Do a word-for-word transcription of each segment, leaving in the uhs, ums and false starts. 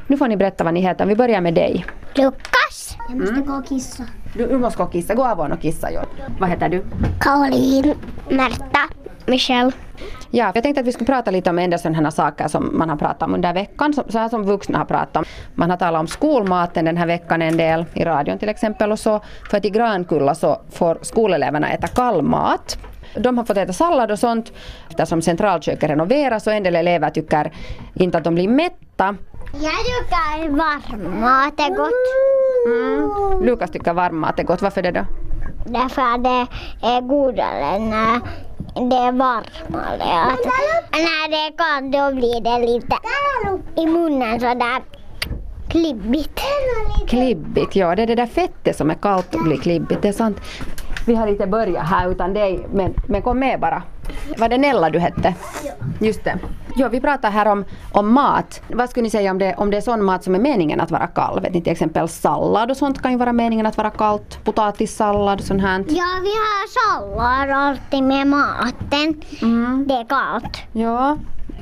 Nu får ni berätta vad ni heter. Vi börjar med dig. Lukas. Jag måste gå och kissa. Du, du måste gå och kissa. Gå av och kissa. Jo. Vad heter du? Caroline. Märta. Michelle. Ja, jag tänkte att vi skulle prata lite om en del sådana här som man har pratat om under veckan. Så här som vuxna har pratat om. Man har talat om skolmaten den här veckan en del. I radion till exempel. Och så, för att i Grankulla så får skoleleverna äta kallmat. De har fått äta sallad och sånt eftersom centralköket renoveras och en del elever tycker inte att de blir mätta. Jag tycker varm mat är gott. Mm. Lukas tycker varm mat är gott. Varför det då? Därför att det är godare när det är varmare. Att när det är kallt då blir det lite i munnen sådär klibbigt. Klibbigt, ja. Det är det där fettet som är kallt och blir klibbigt. Det är sant. Vi har inte börjat här utan dig, men, men kom med bara. Var det Nella du hette? Ja. Just det. Ja, vi pratar här om, om mat. Vad skulle ni säga om det, om det är sån mat som är meningen att vara kall? Vet ni, till exempel sallad och sånt kan ju vara meningen att vara kallt. Potatissallad och sånt här. Ja, vi har sallad alltid med maten. Mm. Det är kallt. Ja.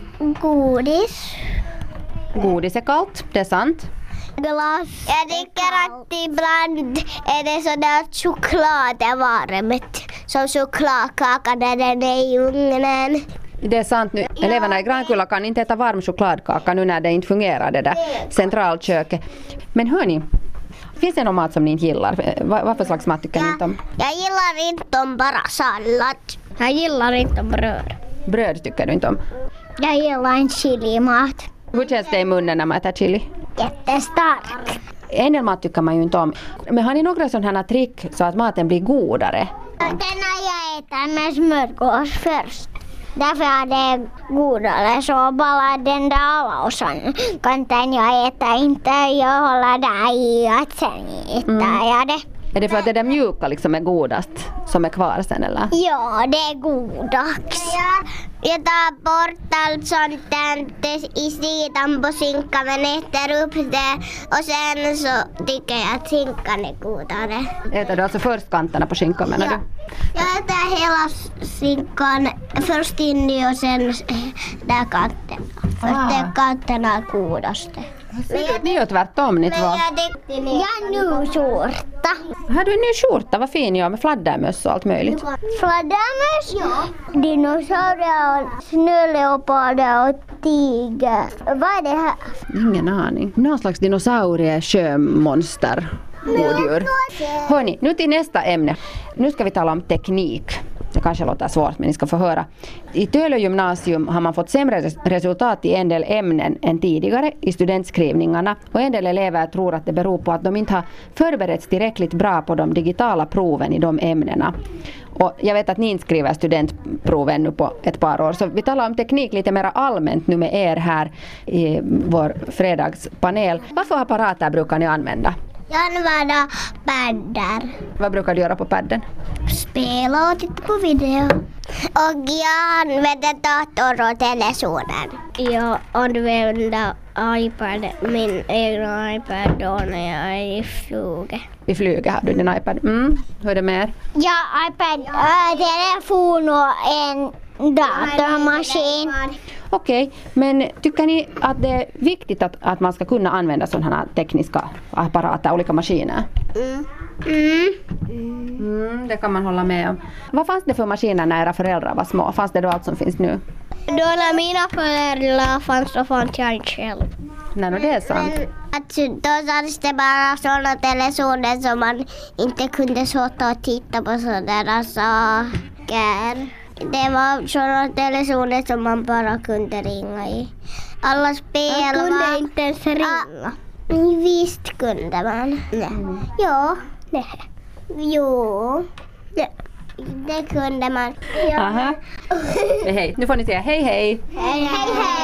Godis. Godis är kallt, det är sant. Glass. Jag tycker att ibland är det sådär att choklad är varmt. Som chokladkaka när den är i ugnen. Det är sant nu. Eleverna i Grankulla kan inte äta varm chokladkaka nu när det inte fungerar det där centralköket. Men hörni, finns det någon mat som ni inte gillar? Vad, vad för slags mat tycker ni inte om? Jag gillar inte om bara sallad. Jag gillar inte om bröd. Bröd tycker du inte om? Jag gillar en chilimat. Hur känns det i munnen när man äter chili? Jättestark. En del mat tycker man ju inte om. Men har ni några sådana här trick så att maten blir godare? Den har jag ätit med smörgås först. Därför är det godare så bara den där alaosan kan jag äta inte. Jag håller där i att sen äter mm. jag det. Är det för att det där mjuka liksom är godast som är kvar sen eller? Ja, det är goddags. Jag tar bort allt sånt där i sidan på skinkan men äter upp det och sen så tycker jag att skinkan är godare. Äter du alltså först kanterna på skinkan menar ja. du? Jag äter hela skinkan först in i och sen där kanten. Först ah. där kanterna är godaste. Ni gör tvärtom ni två. Jag har nu skjorta. Har du en ny skjorta? Vad fin jag med fladdermöss och allt möjligt. Fladdermöss? Ja. Dinosaurier, snöleoparder och tiger. Vad är det här? Ingen aning. Någon slags dinosaurie, sjömonster, goddjur. Hörni, nu till nästa ämne. Nu ska vi tala om teknik. Det kanske låter svårt men ni ska få höra. I Tölö gymnasium har man fått sämre resultat i en del ämnen än tidigare i studentskrivningarna. Och en del elever tror att det beror på att de inte har förberetts tillräckligt bra på de digitala proven i de ämnena. Och jag vet att ni inte skriver studentproven nu på ett par år. Så vi talar om teknik lite mer allmänt nu med er här i vår fredagspanel. Vad för apparater brukar ni använda? Jag använder paddar. Vad brukar du göra på padden? Spela och titta på video. Och jag använder dator och telefonen. Jag använder iPad, min egen iPad då när jag är i flyget. I flyget har du din iPad. Mm. Hur är det mer? Ja, iPad, äh, telefon och en datormaskin. Okej, okay. Men tycker ni att det är viktigt att, att man ska kunna använda sådana här tekniska apparater, olika maskiner? Mm. Mm. Mm, det kan man hålla med om. Vad fanns det för maskiner när era föräldrar var små? Fanns det då allt som finns nu? Då när mina föräldrar fanns så fanns jag inte själv. Nej, no, det är sant. Men att då fanns det bara sådana telefoner som man inte kunde sitta och titta på sådana saker. Det var sådana telefoner som man bara kunde ringa i. Alla spel man kunde var... inte ens ringa. Ah, visst kunde man. Nej. Mm. Ja, nej. Jo, det, det kunde man. Ja. Aha. Hej, nu får ni säga hej hej. Hej hej.